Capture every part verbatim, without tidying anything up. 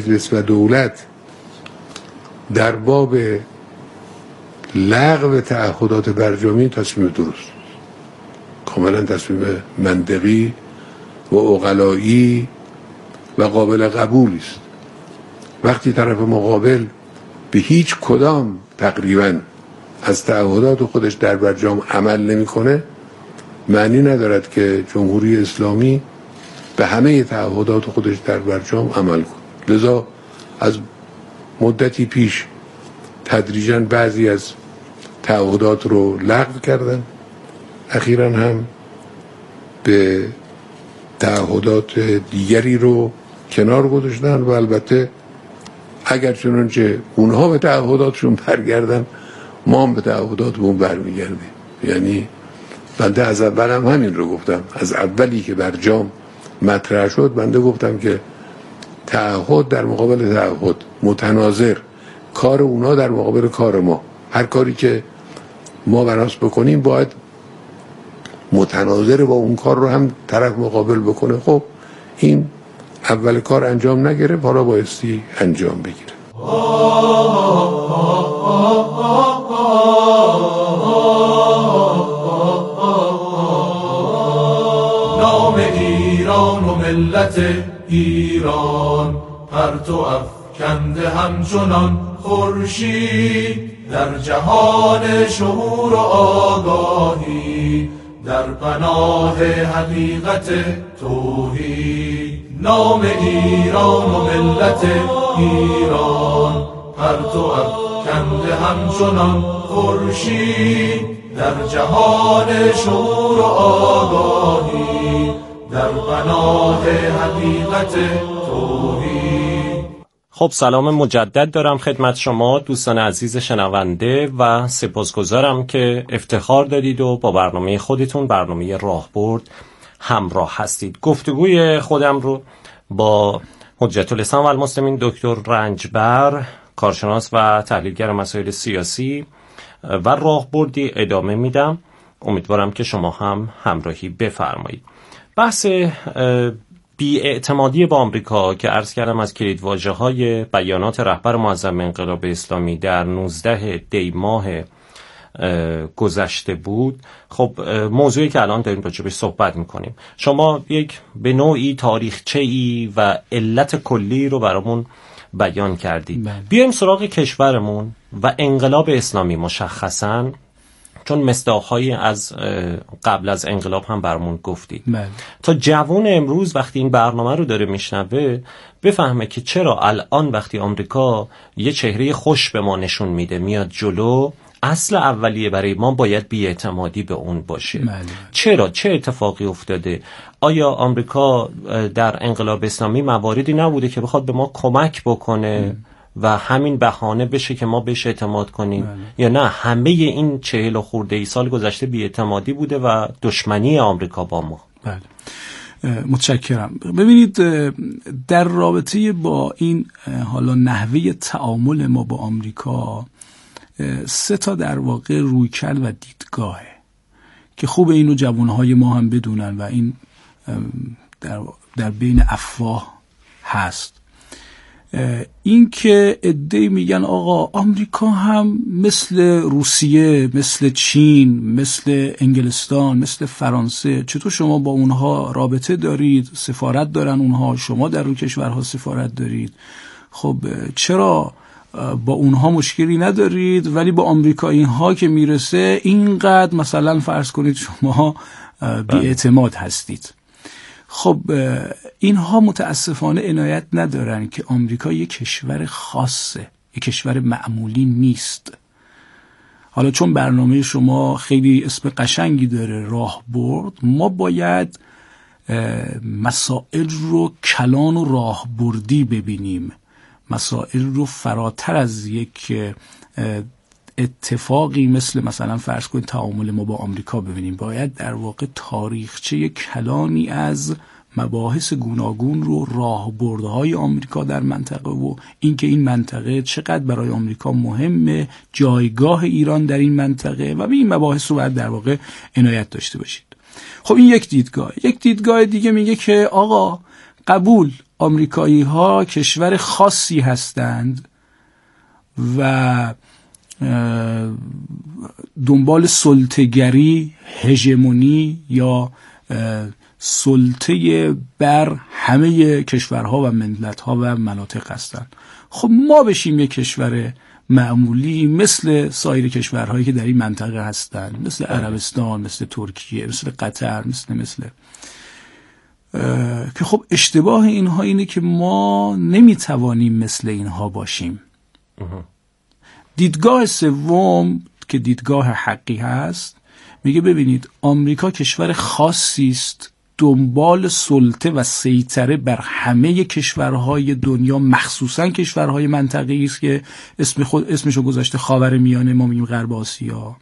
مجلس و دولت در باب لغو تعهدات برجامی تصمیم درست، کاملا تصمیم منطقی و عقلایی و قابل قبولی است. وقتی طرف مقابل به هیچ کدام تقریبا از تعهدات خودش در برجام عمل نمیکنه، معنی ندارد که جمهوری اسلامی به همه تعهدات خودش در برجام عمل کنه. لذا از مدتی پیش تدریجاً بعضی از تعهدات رو لغو کردن، اخیراً هم به تعهدات دیگری رو کنار گذاشتن و البته اگر چنانچه اونها به تعهداتشون برگردن، ما هم به تعهداتمون برمیگردیم. یعنی بنده از اول هم همین رو گفتم، از اولی که برجام مطرح شد بنده گفتم که تعهد در مقابل تعهد متناظر، کار اونا در مقابل کار ما، هر کاری که ما براش بکنیم باید متناظر با اون کار رو هم طرف مقابل بکنه. خب این اول کار انجام نگرفت، حالا بایستی انجام بگیره. نام ایران و ملت ایران پرتو افکنده همچنان خورشید در جهان شعور و آگاهی، در پناه حقیقت توحید. نام ایران و ملت ایران پرتو افکنده همچنان خورشید در جهان شعور و آگاهی، در پناه حقیقت توحید. خب سلام مجدد دارم خدمت شما دوستان عزیز شنونده و سپاسگزارم که افتخار دارید و با برنامه خودتون، برنامه راهبرد، همراه هستید. گفتگوی خودم رو با حجت الاسلام و المسلمین دکتر رنجبر، کارشناس و تحلیلگر مسائل سیاسی و راهبردی ادامه میدم. امیدوارم که شما هم همراهی بفرمایید. بحث بی‌اعتمادی با آمریکا که عرض کردم از کلیدواژه‌های بیانات رهبر معظم انقلاب اسلامی در نوزده دی ماه گذشته بود. خب موضوعی که الان داریم راجع بهش صحبت میکنیم، شما یک به نوعی تاریخچه‌ای و علت کلی رو برامون بیان کردید. بیایم سراغ کشورمون و انقلاب اسلامی مشخصاً، چون مصداق‌هایی از قبل از انقلاب هم برامون گفتید. بله. تا جوان امروز وقتی این برنامه رو داره میشنوه بفهمه که چرا الان وقتی آمریکا یه چهره خوش به ما نشون میده میاد جلو، اصل اولیه برای ما باید بی‌اعتمادی به اون باشه. بله. چرا؟ چه اتفاقی افتاده؟ آیا آمریکا در انقلاب اسلامی مواردی نبوده که بخواد به ما کمک بکنه ام. و همین بهانه بشه که ما بهش اعتماد کنیم؟ بله. یا نه همه این چهل و خورده ای سال گذشته بی‌اعتمادی بوده و دشمنی آمریکا با ما؟ بله. متشکرم. ببینید در رابطه با این حالا نحوه تعامل ما با آمریکا سه تا در واقع رویکرد و دیدگاهه که خوب اینو جوانهای ما هم بدونن و این در, در بین افواه هست. این که عده‌ای میگن آقا آمریکا هم مثل روسیه، مثل چین، مثل انگلستان، مثل فرانسه، چطور شما با اونها رابطه دارید؟ سفارت دارن اونها، شما در اون کشورها سفارت دارید. خب چرا با اونها مشکلی ندارید ولی با آمریکایی ها که میرسه اینقدر مثلا فرض کنید شما بی‌اعتماد هستید؟ خب اینها متاسفانه عنایت ندارن که آمریکا یک کشور خاصه، یک کشور معمولی نیست. حالا چون برنامه شما خیلی اسم قشنگی داره، راهبرد، ما باید مسائل رو کلان و راهبردی ببینیم، مسائل رو فراتر از یک اتفاقی مثل مثلا فرض کنید تعامل ما با آمریکا ببینیم. باید در واقع تاریخچه کلانی از مباحث گوناگون رو، راهبردهای آمریکا در منطقه و اینکه این منطقه چقدر برای آمریکا مهمه، جایگاه ایران در این منطقه و به این مباحث رو باید در واقع عنایت داشته باشید. خب این یک دیدگاه. یک دیدگاه دیگه میگه که آقا قبول، آمریکایی ها کشور خاصی هستند و دنبال سلطه‌گری، هژمونی یا سلطه بر همه کشورها و ملت‌ها و مناطق هستند. خب ما بشیم یک کشور معمولی مثل سایر کشورهایی که در این منطقه هستند، مثل عربستان، مثل ترکیه، مثل قطر، مثل مثل که خب اشتباه اینها اینه که ما نمیتوانیم مثل اینها باشیم. دیدگاه سوم که دیدگاه حقی هست میگه ببینید آمریکا کشور خاصی است، دنبال سلطه و سیطره بر همه کشورهای دنیا، مخصوصا کشورهای منطقه‌ای است که اسم خود اسمشو گذاشته خاورمیانه، ما میگیم غرب آسیا،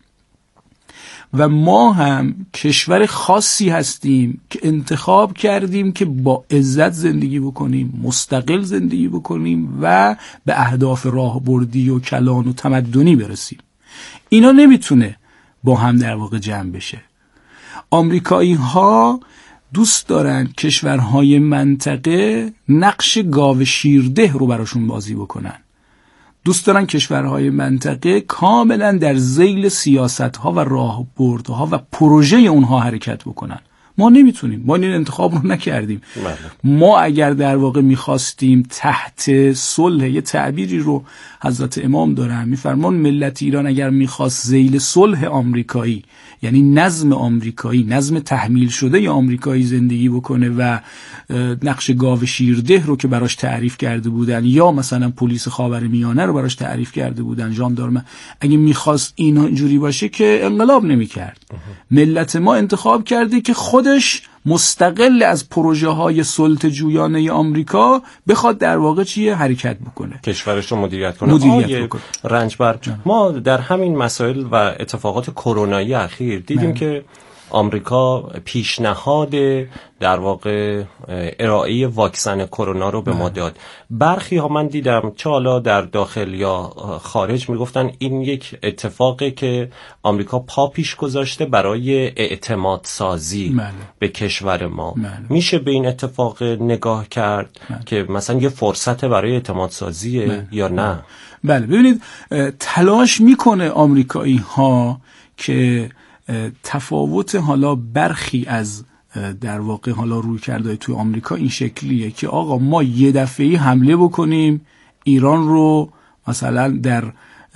و ما هم کشور خاصی هستیم که انتخاب کردیم که با عزت زندگی بکنیم، مستقل زندگی بکنیم و به اهداف راهبردی و کلان و تمدنی برسیم. اینا نمیتونه با هم در واقع جمع بشه. آمریکایی ها دوست دارن کشورهای منطقه نقش گاو شیرده رو براشون بازی بکنن. دوست دارن کشورهای منطقه کاملا در ذیل سیاست‌ها و راهبردها و پروژه اونها حرکت بکنن. ما نمیتونیم، ما این انتخاب رو نکردیم. بله. ما اگر در واقع میخواستیم تحت صلح، یه تعبیری رو حضرت امام دارن میفرمان ملت ایران اگر میخواست ذیل صلح آمریکایی، یعنی نظم آمریکایی، نظم تحمیل شده ی آمریکایی زندگی بکنه و نقش گاو شیرده رو که براش تعریف کرده بودن یا مثلا پلیس خاورمیانه رو براش تعریف کرده بودن، ژاندارم، اگه میخواست اینا اینجوری باشه که انقلاب نمیکرد. ملت ما انتخاب کرده که خودش مستقل از پروژه های سلطه جویانه آمریکا بخواد در واقع چیه حرکت بکنه، کشورش رو مدیریت کنه. مدیریت بکنه. رنجبر جان. ما در همین مسائل و اتفاقات کرونایی اخیر دیدیم من. که آمریکا پیشنهاد در واقع ارائه واکسن کرونا رو به ما داد. برخی ها من دیدم چه حالا در داخل یا خارج میگفتن این یک اتفاقی که آمریکا پا پیش گذاشته برای اعتماد سازی مله. به کشور ما. مله. میشه به این اتفاق نگاه کرد مله. که مثلا یه فرصت برای اعتماد سازیه مله. یا نه؟ بله ببینید تلاش میکنه آمریکایی ها که تفاوت حالا برخی از در واقع حالا روی کرده توی آمریکا این شکلیه که آقا ما یه دفعه‌ای حمله بکنیم ایران رو مثلا در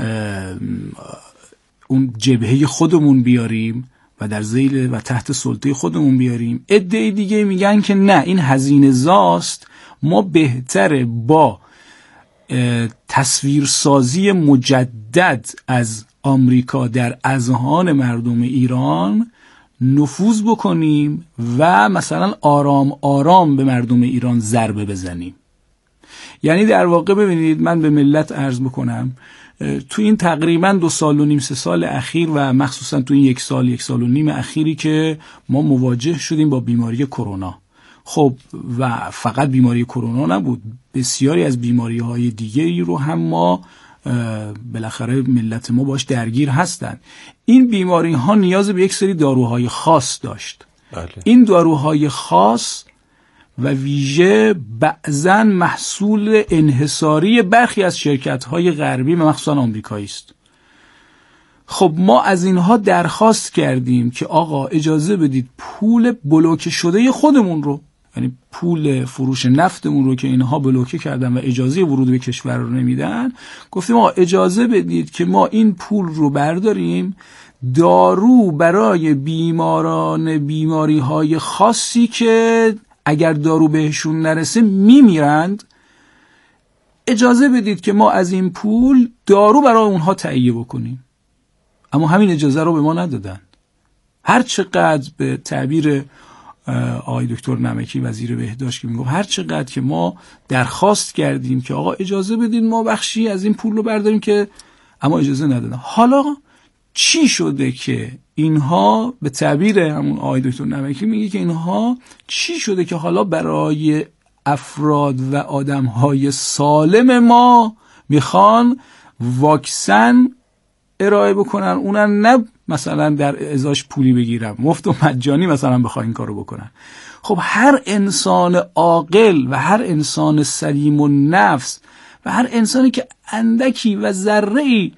اون جبهه خودمون بیاریم و در ذیل و تحت سلطه خودمون بیاریم. عده دیگه میگن که نه، این هزینه زاست، ما بهتره با تصویرسازی مجدد از آمریکا در اذهان مردم ایران نفوذ بکنیم و مثلا آرام آرام به مردم ایران ضربه بزنیم. یعنی در واقع ببینید من به ملت عرض بکنم تو این تقریبا دو سال و نیم سه سال اخیر و مخصوصا تو این یک سال یک سال و نیم اخیری که ما مواجه شدیم با بیماری کرونا، خب و فقط بیماری کرونا نبود، بسیاری از بیماری های دیگری رو هم ما بالاخره ملت ما باش درگیر هستند. این بیماری ها نیاز به یک سری داروهای خاص داشت. بله. این داروهای خاص و ویژه بعضاً محصول انحصاری برخی از شرکت های غربی مخصوصاً آمریکایی است. خب ما از اینها درخواست کردیم که آقا اجازه بدید پول بلوکه شده خودمون رو، یعنی پول فروش نفتمون رو که اینها بلوکه کردن و اجازه ورود به کشور رو نمیدن، گفتیم آقا اجازه بدید که ما این پول رو برداریم دارو برای بیماران بیماری های خاصی که اگر دارو بهشون نرسه میمیرند، اجازه بدید که ما از این پول دارو برای اونها تهیه بکنیم. اما همین اجازه رو به ما ندادن. هر چقدر به تعبیر آقای دکتر نمکی وزیر بهداشت که میگفت هر چقدر که ما درخواست کردیم که آقا اجازه بدین ما بخشی از این پول رو برداریم که اما اجازه ندادن. حالا چی شده که اینها به تعبیر همون آقای دکتر نمکی میگه که اینها چی شده که حالا برای افراد و آدمهای سالم ما میخوان واکسن ارائه بکنن، اونن نه مثلا در ازاش پولی بگیرم، مفت و مجانی مثلا بخوام این کارو بکنن. خب هر انسان عاقل و هر انسان سلیم النفس و هر انسانی که اندکی و ذره‌ای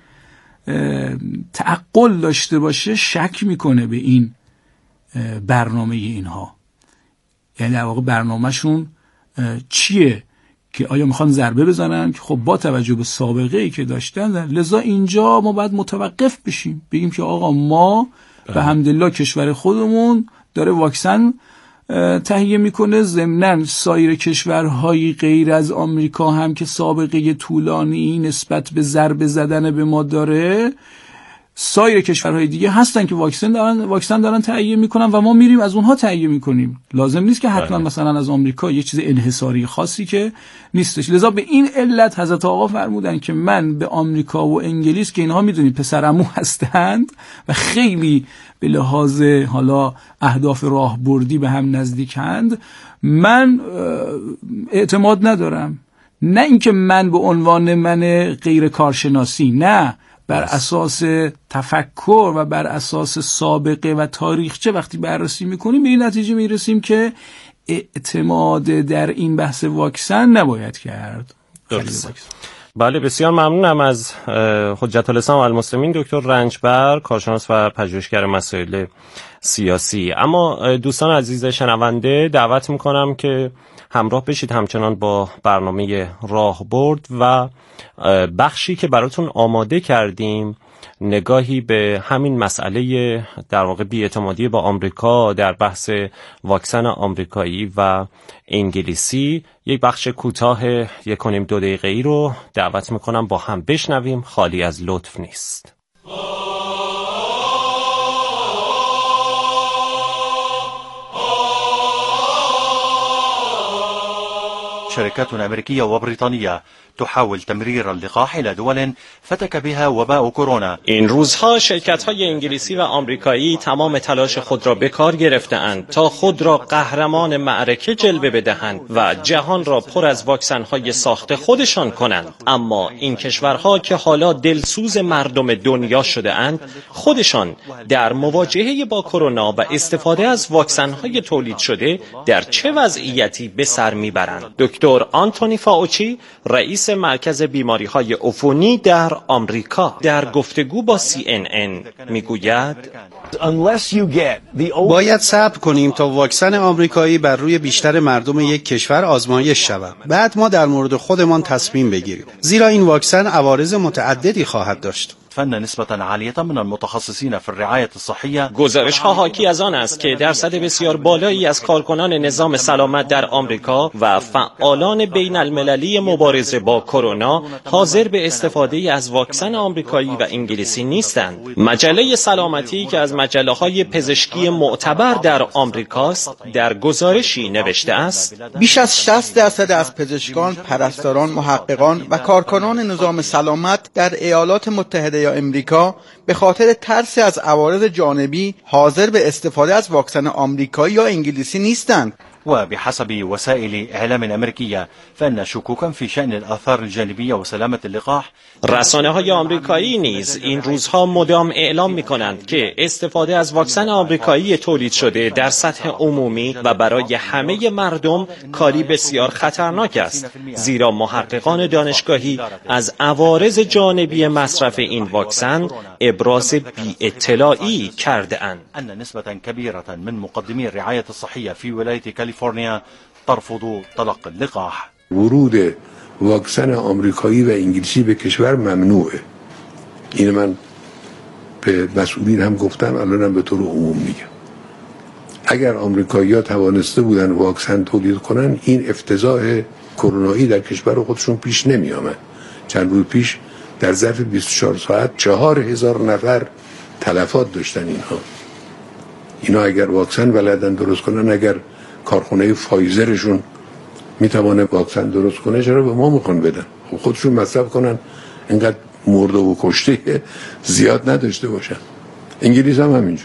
تعقل داشته باشه شک میکنه به این برنامه اینها. یعنی در واقع برنامهشون چیه؟ که آیا میخوان ضربه بزنن که خب با توجه به سابقه ای که داشتن، لذا اینجا ما باید متوقف بشیم، بگیم که آقا ما به حمدالله کشور خودمون داره واکسن تهیه میکنه، ضمناً سایر کشورهای غیر از آمریکا هم که سابقه طولانی نسبت به ضربه زدن به ما داره، سایر کشورهای دیگه هستن که واکسن دارن واکسن دارن تهیه میکنن و ما میریم از اونها تهیه میکنیم. لازم نیست که حتما مثلا از آمریکا یه چیز انحصاری خاصی که نیستش. لذا به این علت حضرت آقا فرمودن که من به آمریکا و انگلیس که اینها میدونید پسرعمو هستند و خیلی به لحاظ حالا اهداف راهبردی به هم نزدیکند، من اعتماد ندارم. نه اینکه من به عنوان من غیر کارشناسی، نه، بر اساس تفکر و بر اساس سابقه و تاریخچه وقتی بررسی میکنیم به این نتیجه میرسیم که اعتماد در این بحث واکسن نباید کرد. درست. بله، بسیار ممنونم از حجت الاسلام و المسلمین دکتر رنجبر، کارشناس و پژوهشگر مسائل سیاسی. اما دوستان عزیز شنونده دعوت میکنم که همراه بشید همچنان با برنامه راهبرد و بخشی که براتون آماده کردیم، نگاهی به همین مسئله در واقع بی‌اعتمادی با آمریکا در بحث واکسن آمریکایی و انگلیسی، یک بخش کوتاه یک و نیم دو دقیقه‌ای رو دعوت میکنم با هم بشنویم، خالی از لطف نیست. شركات أمريكية وبريطانية تحاول تمرير اللقاح إلى دول فتك بها وباء کرونا. این روزها شرکت‌های انگلیسی و آمریکایی تمام تلاش خود را به کار گرفته‌اند تا خود را قهرمان معرکه جلوه بدهند و جهان را پر از واکسن‌های ساخت خودشان کنند. اما این کشورها که حالا دلسوز مردم دنیا شده‌اند، خودشان در مواجهه با کرونا و استفاده از واکسن‌های تولید شده در چه وضعیتی به سر می‌برند؟ دکتر آنتونی فاوچی، رئیس مرکز بیماری‌های عفونی در آمریکا، در گفتگو با سی ان ان میگوید باید صبر کنیم تا واکسن آمریکایی بر روی بیشتر مردم یک کشور آزمایش شود. بعد ما در مورد خودمان تصمیم بگیریم، زیرا این واکسن عوارض متعددی خواهد داشت. فن نسبة عالية من المتخصصين في الرعاية الصحية. گزارش ها حاکی از آن است که درصد بسیار بالایی از کارکنان نظام سلامت در آمریکا و فعالان بین المللی مبارزه با کرونا حاضر به استفاده از واکسن آمریکایی و انگلیسی نیستند. مجله سلامتی که از مجله های پزشکی معتبر در آمریکاست در گزارشی نوشته است: بیش از شصت درصد از پزشکان، پرستاران، محققان و کارکنان نظام سلامت در ایالات متحده یا امریکا به خاطر ترس از عوارض جانبی حاضر به استفاده از واکسن آمریکایی یا انگلیسی نیستند. وبحسب وسائل إعلام أمريكية فإن شكوكا في شأن الآثار الجانبية وسلامة اللقاح. رسانه های آمریکایی نیز این روزها مدام اعلام می کنند که استفاده از واکسن آمریکایی تولید شده در سطح عمومی و برای همه مردم کاری بسیار خطرناک است، زیرا محققان دانشگاهی از عوارض جانبی مصرف این واکسن ابراز بی اطلاعی کرده اند. أن نسبة كبيرة من مقدمي الرعاية الصحية في ولاية کالیفرنیا ترفض طلق اللقاح. ورود واکسن آمریکایی و انگلیسی به کشور ممنوعه. این من به مسئولین هم گفتم، الانم به طور عموم میگم. اگر آمریکایی‌ها توانسته بودن واکسن تولید کنن، این افتضاح کرونایی در کشور خودشون پیش نمی آمد. چند روز پیش در ظرف بیست و چهار ساعت چهار هزار نفر تلفات داشتن اینها. اینا اگر واکسن بلدن درست کنن، اگر کارخونه فایزرشون میتونه واکسن درست کنه، چرا به ما میخوان بدن؟ خب خودشون مصرف کنن، اینقدر مرده و کشته زیاد نداشته باشن. انگلیس هم همینجور.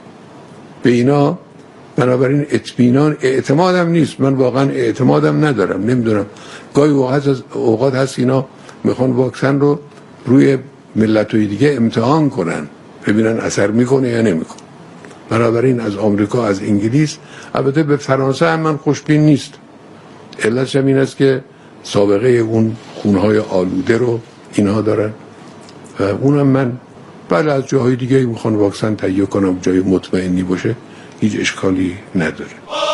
به اینا بنابراین اطمینان اعتمادم نیست. من واقعا اعتمادم ندارم. نمیدونم، گاهی اوقات از اوقات هست اینا میخوان واکسن رو روی ملت‌های دیگه امتحان کنن. ببینن اثر میکنه یا نمیکنه. بنابراین از آمریکا، از انگلیس، البته به فرانسه هم من خوشبین نیست. علتش هم این است که سابقه اون خونهای آلوده رو اینها دارن و اونم من بله از جاهای دیگه میخوان واکسن تهیه کنم جای مطمئنی باشه هیچ اشکالی نداره.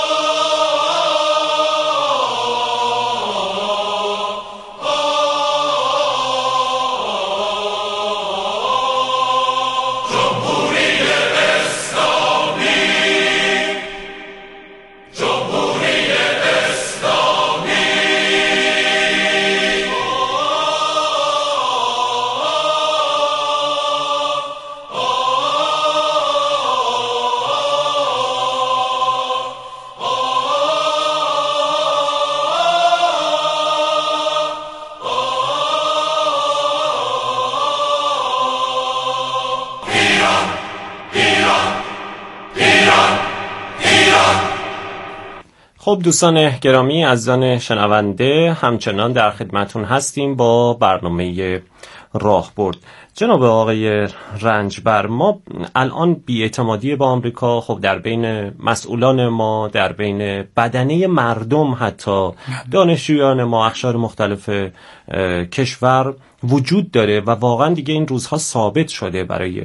خب دوستان گرامی، عزیزان شنونده، همچنان در خدمتون هستیم با برنامه راهبرد. جناب آقای رنجبر، ما الان بی‌اعتمادی با آمریکا خب در بین مسئولان ما، در بین بدنه مردم، حتی دانشجویان ما، اقشار مختلف کشور وجود داره و واقعا دیگه این روزها ثابت شده برای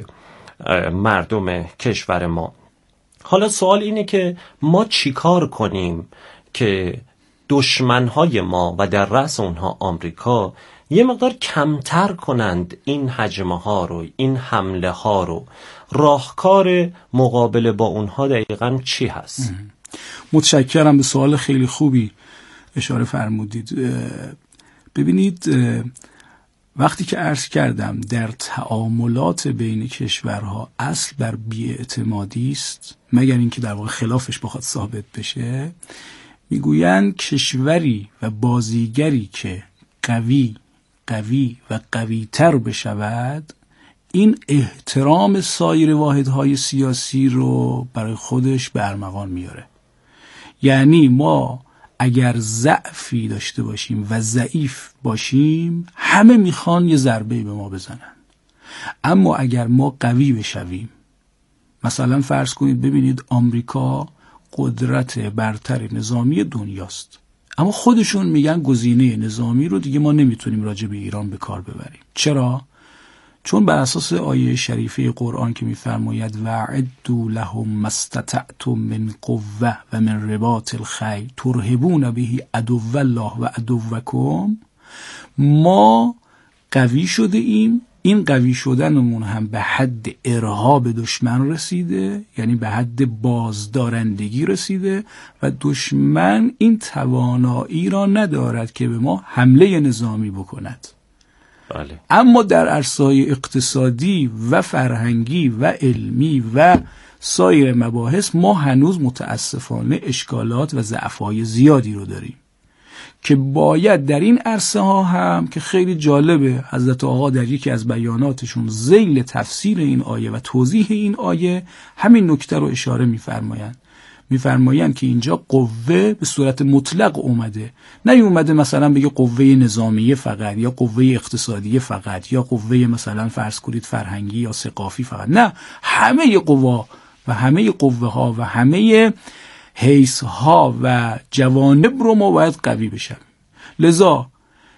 مردم کشور ما. حالا سوال اینه که ما چیکار کنیم که دشمنهای ما و در رأس اونها آمریکا یه مقدار کمتر کنند این هجمه ها رو، این حمله ها رو. راهکار مقابله با اونها دقیقاً چی هست؟ متشکرم، به سوال خیلی خوبی اشاره فرمودید. ببینید، وقتی که عرض کردم در تعاملات بین کشورها اصل بر بی‌اعتمادی است، مگر اینکه در واقع خلافش بخواد ثابت بشه، میگویند کشوری و بازیگری که قوی قوی و قوی‌تر بشود، این احترام سایر واحدهای سیاسی رو برای خودش به ارمغان میاره. یعنی ما اگر ضعفی داشته باشیم و ضعیف باشیم، همه میخوان یه ضربه به ما بزنن. اما اگر ما قوی بشویم، مثلا فرض کنید ببینید آمریکا قدرت برتر نظامی دنیاست، اما خودشون میگن گزینه نظامی رو دیگه ما نمیتونیم راجع به ایران به کار ببریم. چرا؟ چون بر اساس آیه شریفه قرآن که میفرماید وَأَعِدُّوا لَهُم مَّا اسْتَطَعْتُم مِّن قُوَّةٍ وَمِن رِّبَاطِ الْخَیْلِ تُرْهِبُونَ بِهِ عَدُوَّ اللَّهِ وَعَدُوَّکُم، ما قوی شده ایم. این قوی شدنمون هم به حد ارهاب دشمن رسیده، یعنی به حد بازدارندگی رسیده و دشمن این توانایی را ندارد که به ما حمله نظامی بکند. بله. اما در عرصه‌های اقتصادی و فرهنگی و علمی و سایر مباحث ما هنوز متاسفانه اشکالات و ضعف‌های زیادی رو داریم که باید در این عرصه ها هم که خیلی جالبه، حضرت آقا در یکی از بیاناتشون ذیل تفسیر این آیه و توضیح این آیه همین نکته رو اشاره می‌فرمایند. می‌فرمایند که اینجا قوه به صورت مطلق اومده، نه اومده مثلا بگه قوه نظامیه فقط یا قوه اقتصادیه فقط یا قوه مثلا فرض کنید فرهنگی یا ثقافی فقط، نه، همه قوا و همه قوه ها و همه حیث ها و جوانب رو ما باید قوی بشم. لذا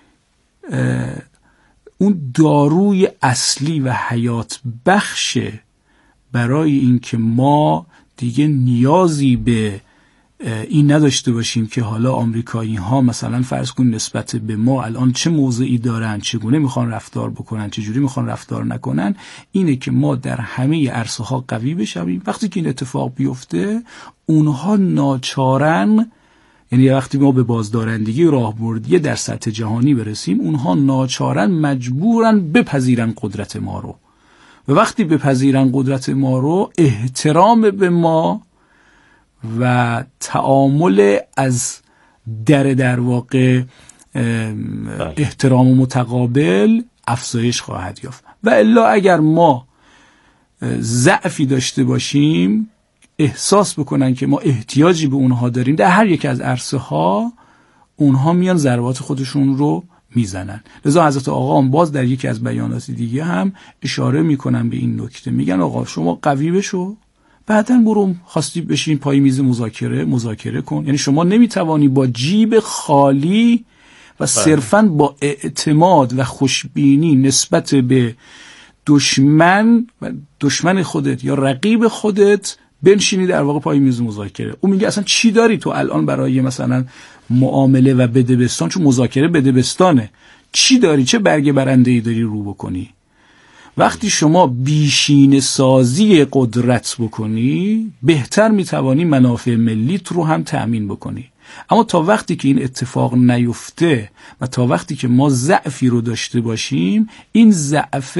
اون داروی اصلی و حیات بخش برای اینکه ما دیگه نیازی به این نداشته باشیم که حالا آمریکایی ها مثلا فرض کن نسبت به ما الان چه موضعی دارن، چگونه میخوان رفتار بکنن، چجوری میخوان رفتار نکنن، اینه که ما در همه عرصه ها قوی بشویم. وقتی که این اتفاق بیفته، اونها ناچارن، یعنی وقتی ما به بازدارندگی راهبردی در سطح جهانی برسیم، اونها ناچارن مجبورن بپذیرن قدرت ما رو و وقتی بپذیرن قدرت ما رو، احترام به ما و تعامل از در در واقع احترام متقابل افزایش خواهد یافت. و الا اگر ما ضعفی داشته باشیم، احساس بکنن که ما احتیاجی به اونها داریم در هر یک از عرصه ها، اونها میان ضربات خودشون رو میزنن. لذا حضرت آقا هم باز در یکی از بیانات دیگه هم اشاره میکنن به این نکته، میگن آقا شما قوی بشو، بعدن برو خواستی بشین پای میز مذاکره مذاکره کن. یعنی شما نمیتوانی با جیب خالی و صرفاً با اعتماد و خوشبینی نسبت به دشمن و دشمن خودت یا رقیب خودت بنشینی در واقع پای میز مذاکره. اون میگه اصلا چی داری تو الان برای مثلا معامله و بدبستان، چون مذاکره بدبستانه، چی داری، چه برگ برنده‌ای داری رو بکنی؟ وقتی شما بیشین سازی قدرت بکنی بهتر میتوانی منافع ملیت رو هم تأمین بکنی. اما تا وقتی که این اتفاق نیفته و تا وقتی که ما ضعفی رو داشته باشیم، این ضعف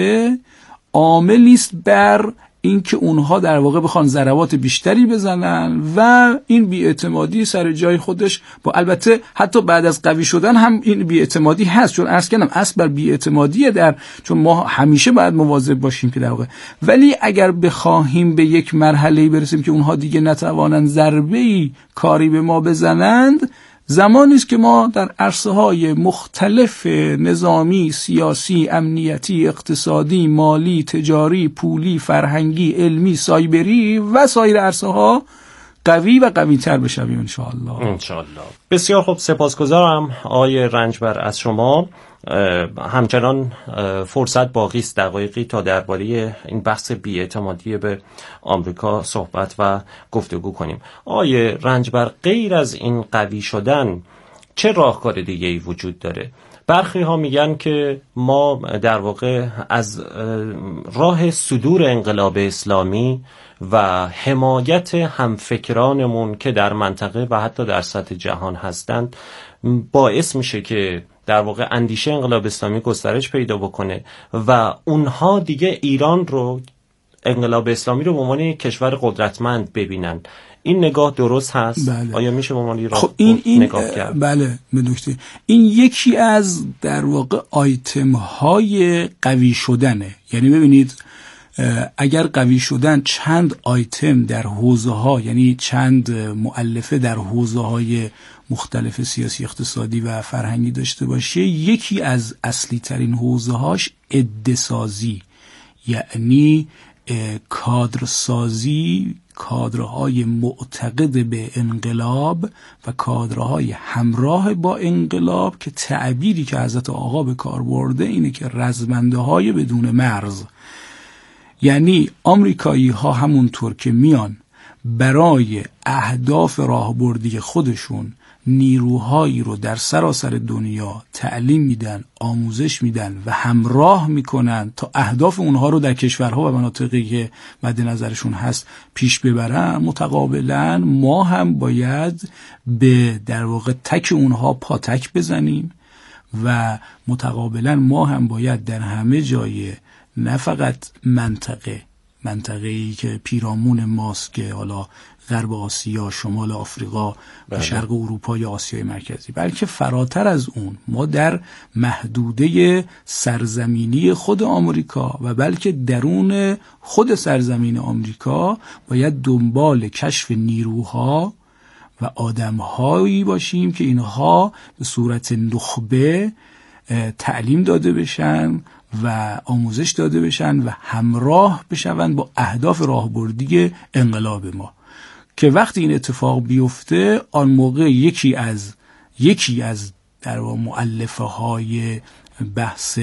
عاملی است بر این که اونها در واقع بخوان ضربات بیشتری بزنن و این بی‌اعتمادی سر جای خودش، با البته حتی بعد از قوی شدن هم این بی‌اعتمادی هست، چون عرض کردم اصل بر بی‌اعتمادیه، در چون ما همیشه باید مواظب باشیم که در واقع، ولی اگر بخواهیم به یک مرحله‌ای برسیم که اونها دیگه نتوانند ضربه‌ای کاری به ما بزنند، زمانی است که ما در عرصه‌های مختلف نظامی، سیاسی، امنیتی، اقتصادی، مالی، تجاری، پولی، فرهنگی، علمی، سایبری و سایر عرصه‌ها قوی و قوی‌تر بشویم ان شاء الله. ان شاء الله. بسیار خوب، سپاسگزارم آقای رنجبر از شما. همچنان فرصت باقی است دقایقی تا درباره این بحث بی‌اعتمادی به آمریکا صحبت و گفتگو کنیم. آقای رنجبر، غیر از این قوی شدن چه راهکار دیگه ای وجود داره؟ برخی ها میگن که ما در واقع از راه صدور انقلاب اسلامی و حمایت همفکرانمون که در منطقه و حتی در سطح جهان هستند باعث میشه که در واقع اندیشه انقلاب اسلامی گسترش پیدا بکنه و اونها دیگه ایران رو، انقلاب اسلامی رو به عنوان کشور قدرتمند ببینن. این نگاه درست هست؟ بله. آیا میشه به عنوان خب این این نگاه کرد؟ بله به نکته. این یکی از در واقع آیتم های قوی شدنه. یعنی ببینید اگر قوی شدن چند آیتم در حوزه ها، یعنی چند مؤلفه در حوزه های مختلف سیاسی، اقتصادی و فرهنگی داشته باشه، یکی از اصلی ترین حوزه هاش عده‌سازی، یعنی کادرسازی، کادرهای معتقد به انقلاب و کادرهای همراه با انقلاب، که تعبیری که حضرت آقا به کار برده اینه که رزمنده های بدون مرز. یعنی آمریکایی ها همونطور که میان برای اهداف راهبردی خودشون نیروهایی رو در سراسر دنیا تعلیم میدن، آموزش میدن و همراه میکنن تا اهداف اونها رو در کشورها و مناطقی که مد نظرشون هست پیش ببرن، متقابلا ما هم باید به در واقع تک اونها پاتک بزنیم و متقابلا ما هم باید در همه جای، نه فقط منطقه منطقه‌ای که پیرامون ماست که حالا غرب آسیا، شمال آفریقا و شرق اروپا یا آسیای مرکزی، بلکه فراتر از اون ما در محدوده سرزمینی خود آمریکا و بلکه درون خود سرزمین آمریکا باید دنبال کشف نیروها و آدمهایی باشیم که اینها به صورت نخبه تعلیم داده بشن و آموزش داده بشن و همراه بشون با اهداف راهبردی انقلاب ما، که وقتی این اتفاق بیفته آن موقع یکی از یکی از در واقع مؤلفه های بحث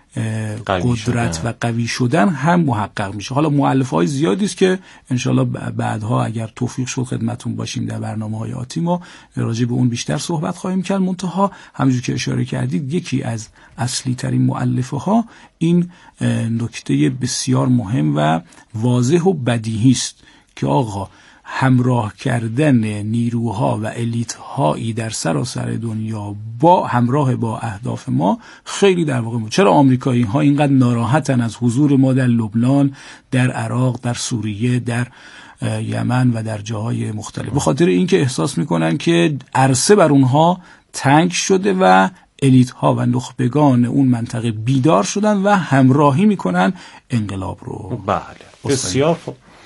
قدرت شدن و قوی شدن هم محقق میشه. حالا مؤلفه های زیادی است که انشالله بعدها اگر توفیق شد خدمتون باشیم در برنامه های آتی ما راجع به اون بیشتر صحبت خواهیم کرد. منتها همونجور که اشاره کردید یکی از اصلی ترین مؤلفه ها این نکته بسیار مهم و واضح و بدیهی است که آقا همراه کردن نیروها و الیت‌هایی در سراسر دنیا با همراه با اهداف ما خیلی در واقع. چرا آمریکایی ها اینقدر ناراحتن از حضور ما در لبنان، در عراق، در سوریه، در یمن و در جاهای مختلف؟ به خاطر اینکه احساس میکنن که عرصه بر اونها تنگ شده و الیت ها و نخبگان اون منطقه بیدار شدن و همراهی میکنن انقلاب رو. بله، بسیار خوب.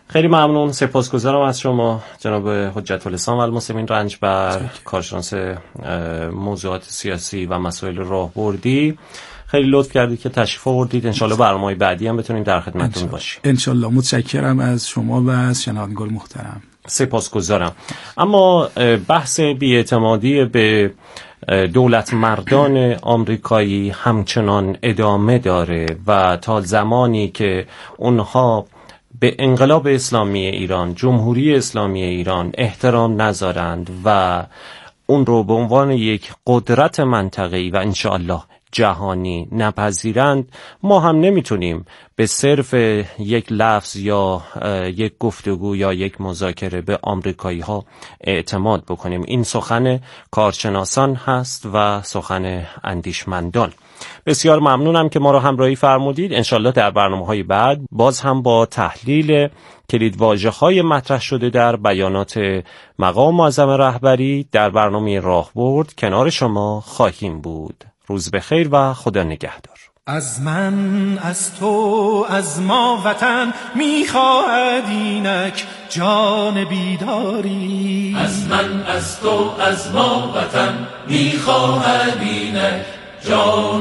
خیلی ممنون، سپاسگزارم از شما جناب حجت الاسلام و المسلمین رنجبر، کارشناس موضوعات سیاسی و مسائل راهبردی. خیلی لطف کردید که تشریف آوردید. انشالله برنامه‌های بعدی هم بتونیم در خدمتتون باشیم. انشالله. متشکرم از شما و از شنوندگان محترم. سپاسگزارم. اما بحث بی‌اعتمادی به دولت مردان آمریکایی همچنان ادامه داره و تا زمانی که اونها به انقلاب اسلامی ایران، جمهوری اسلامی ایران احترام نذارند و اون رو به عنوان یک قدرت منطقه‌ای و انشاءالله جهانی نپذیرند، ما هم نمیتونیم به صرف یک لفظ یا یک گفتگو یا یک مذاکره به آمریکایی ها اعتماد بکنیم. این سخن کارشناسان هست و سخن اندیشمندان. بسیار ممنونم که ما رو همراهی فرمودید. انشالله در برنامه‌های بعد باز هم با تحلیل کلیدواژه‌های مطرح شده در بیانات مقام معظم رهبری در برنامه راهبرد کنار شما خواهیم بود. روز بخیر و خدا نگهدار. از من، از تو، از ما وطن میخواهد اینک جان بیداری. از من، از تو، از ما وطن میخواهد اینک جان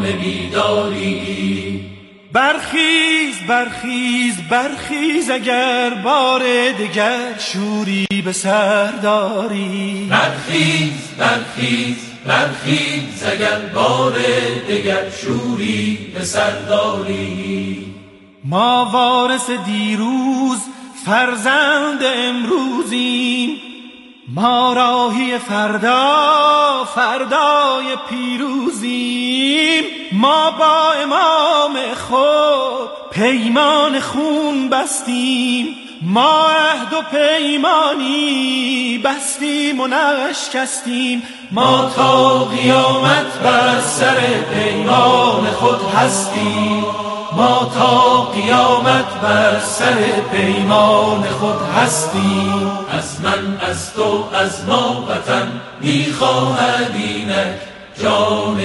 بیداری. برخیز برخیز برخیز اگر بار دگر شوری به سر داری. برخیز برخیز برخیز اگر بار دگر شوری به سر داری. ما وارث دیروز فرزند امروزیم، ما راهی فردا فردای پیروزیم. ما با امام خود پیمان خون بستیم، ما عهد و پیمانی بستیم و نشکستیم. ما تا قیامت بر سر پیمان خود هستیم، ما تا قیامت بر سر پیمان خود هستیم. از من، از تو، از ما وطن میخواهد اینک جان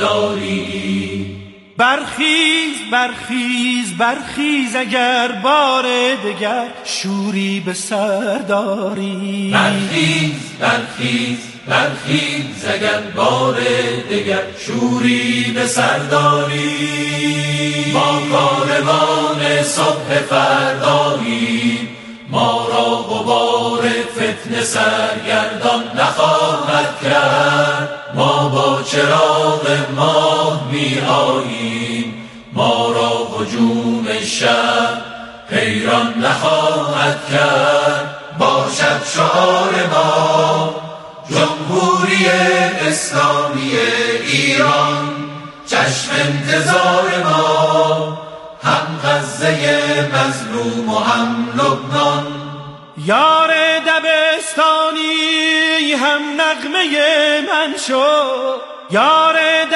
بیداری. برخیز برخیز برخیز اگر بار دگر شوری به سر داری. برخیز برخیز برخیز اگر بار دگر شوری به سر داری. ما کاروان صبح فرداییم، ما را غبار فتنه سرگردان نخواهد کرد. ما با چراغ ماه می آییم، ما را هجوم شب حیران نخواهد کرد. باشد شعار ما جمهوری اسلامی ایران، چشم انتظار ما هم غزه مظلوم و هم لبنان. یار دبستانی هم نغمه من شو، یار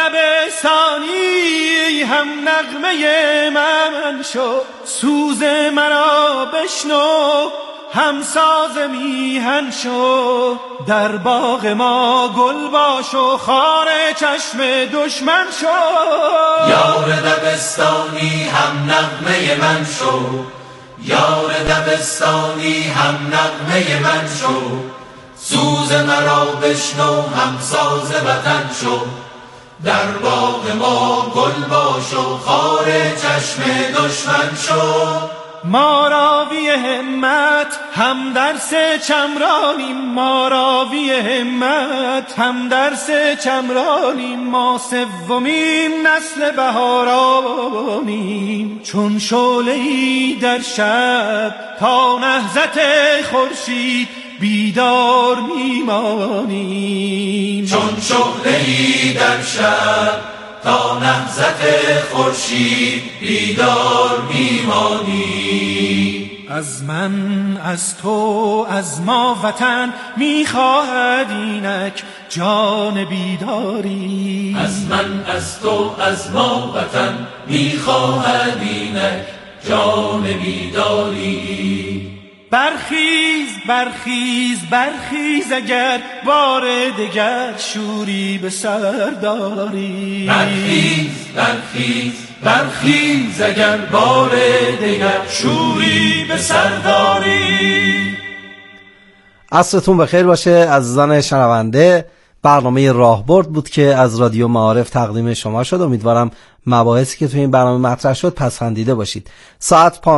دبستانی هم نغمه من شو. سوز مرا بشنو هم ساز میهن شو، در باغ ما گل باش و خار چشم دشمن شو. یار دبستانی هم نغمه من شو، یار دبستانی هم نغمه من شو. سوز مرا بشنو هم ساز وطن شو، در باغ ما گل باش و خار چشم دشمن شو. ما راوی همت هم درس چمرانیم، ما راوی همت هم درس چمرانیم. ما سومین نسل بهارانیم، چون شعله‌ای در شب تا نهضت خورشید بیدار میمانیم. چون شعله‌ای در شب تا نهضت خورشید بیدار میمانی. از من، از تو، از ما وطن میخواهد اینک جان بیداری. از من، از تو، از ما وطن میخواهد اینک جان بیداری. برخیز برخیز برخیز اگر بار دگر شوری به سر داری. برخیز برخیز برخیز اگر بار دگر شوری به سر داری. عصرتون بخیر باشه عزیزان شنونده. برنامه راهبرد بود که از رادیو معارف تقدیم شما شد. امیدوارم مباحثی که توی این برنامه مطرح شد پسندیده باشید. ساعت